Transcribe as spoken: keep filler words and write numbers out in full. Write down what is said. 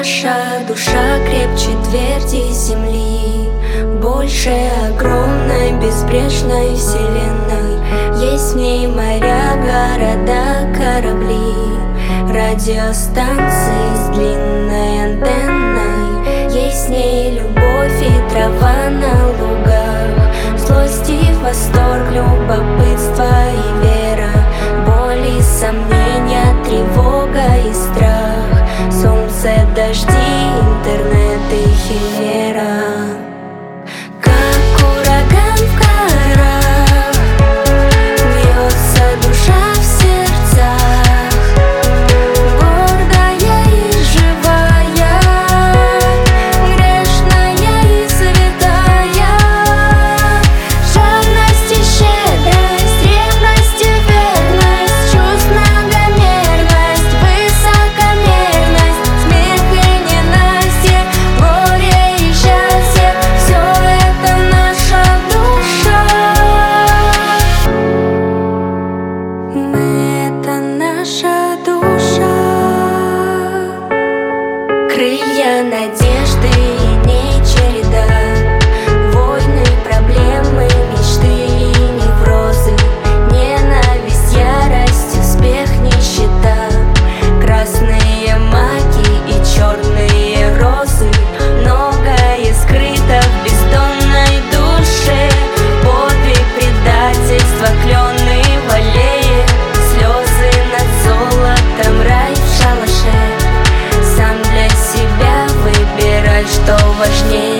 наша душа крепче тверди земли, больше огромной безбрежной вселенной. Есть в ней моря, города, корабли, радиостанции с длинной антенной. Есть в ней любовь и трава на лугах, злость и восторг, любопытство и вера, боль и сомнения, тревога и страх, солнце, дожди, интернет и химера. Как ураган в горах бьется душа в сердцах, гордая и живая, грешная и святая. Жадность и щедрость, ревность и верность, чувств многомерность, высокомерность, смех и ненастье, горе и счастье — все это наша душа. Мы — это наша душа. Крылья надежды и дней череда, войны, проблемы, мечты и неврозы, ненависть, ярость, успех, нищета, красные маки и черные розы. Многое скрыто в бездонной душе, подвиг, предательство, клены в аллее, слезы над золотом, рай в шалаше. Сам для себя выбирай, что важнее.